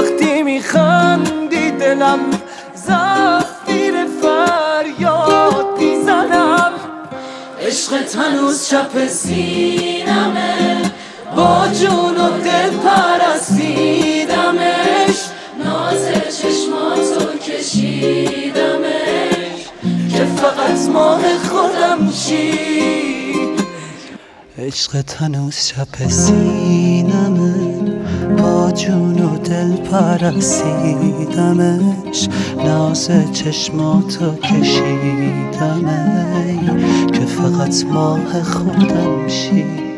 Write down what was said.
وقتی میخندی دلم زفیر فریاد میزنم. عشقت هنوز چپ سینمه، با جون و دل پرستیدمش، ناز چشماتو کشیدمش که فقط ماه خودم شی. عشقت هنوز چپ سینمه، با جون و دل پرستیدمش، ناز چشماتو کشیدم که فقط ماه خودم شی.